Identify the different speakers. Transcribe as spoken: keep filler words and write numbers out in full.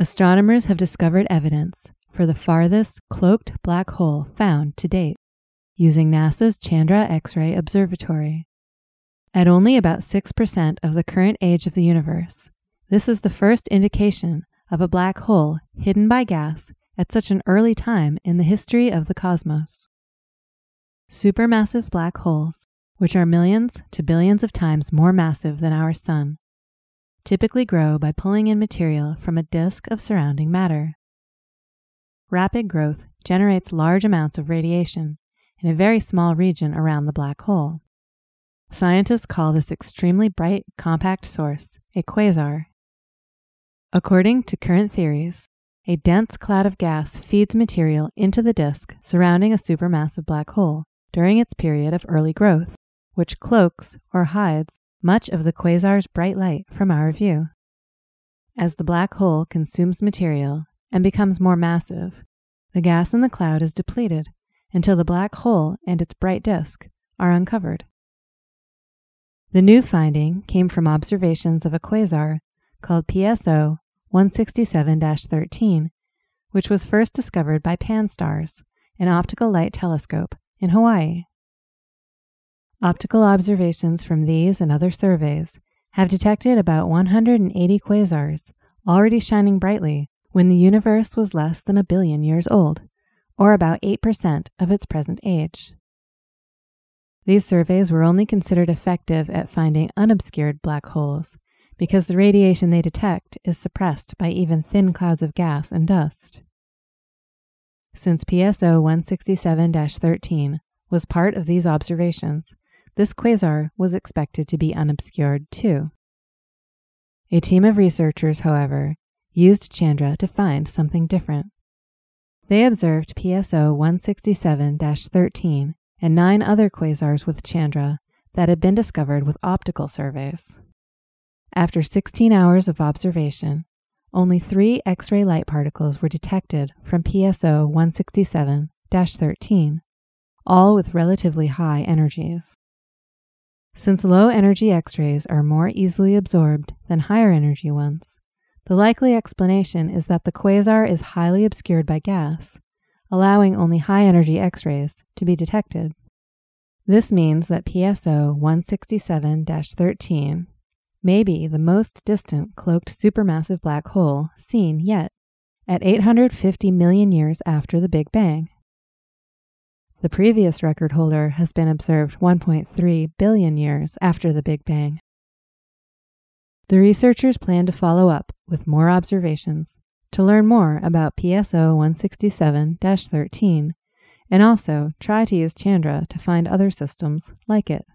Speaker 1: Astronomers have discovered evidence for the farthest cloaked black hole found to date using NASA's Chandra X-ray Observatory. At only about six percent of the current age of the universe, this is the first indication of a black hole hidden by gas at such an early time in the history of the cosmos. Supermassive black holes, which are millions to billions of times more massive than our Sun, typically grow by pulling in material from a disk of surrounding matter. Rapid growth generates large amounts of radiation in a very small region around the black hole. Scientists call this extremely bright, compact source a quasar. According to current theories, a dense cloud of gas feeds material into the disk surrounding a supermassive black hole during its period of early growth, which cloaks or hides much of the quasar's bright light from our view. As the black hole consumes material and becomes more massive, the gas in the cloud is depleted until the black hole and its bright disk are uncovered. The new finding came from observations of a quasar called P S O one sixty-seven dash thirteen, which was first discovered by PanSTARRS, an optical light telescope in Hawaii. Optical observations from these and other surveys have detected about one hundred eighty quasars already shining brightly when the universe was less than a billion years old, or about eight percent of its present age. These surveys were only considered effective at finding unobscured black holes because the radiation they detect is suppressed by even thin clouds of gas and dust. Since P S O one sixty-seven dash thirteen was part of these observations, this quasar was expected to be unobscured too. A team of researchers, however, used Chandra to find something different. They observed P S O one sixty-seven dash thirteen and nine other quasars with Chandra that had been discovered with optical surveys. After sixteen hours of observation, only three X-ray light particles were detected from P S O one sixty-seven dash thirteen, all with relatively high energies. Since low-energy X-rays are more easily absorbed than higher-energy ones, the likely explanation is that the quasar is highly obscured by gas, allowing only high-energy X-rays to be detected. This means that P S O one sixty-seven dash thirteen may be the most distant cloaked supermassive black hole seen yet, at eight hundred fifty million years after the Big Bang. The previous record holder has been observed one point three billion years after the Big Bang. The researchers plan to follow up with more observations to learn more about P S O one sixty-seven dash thirteen and also try to use Chandra to find other systems like it.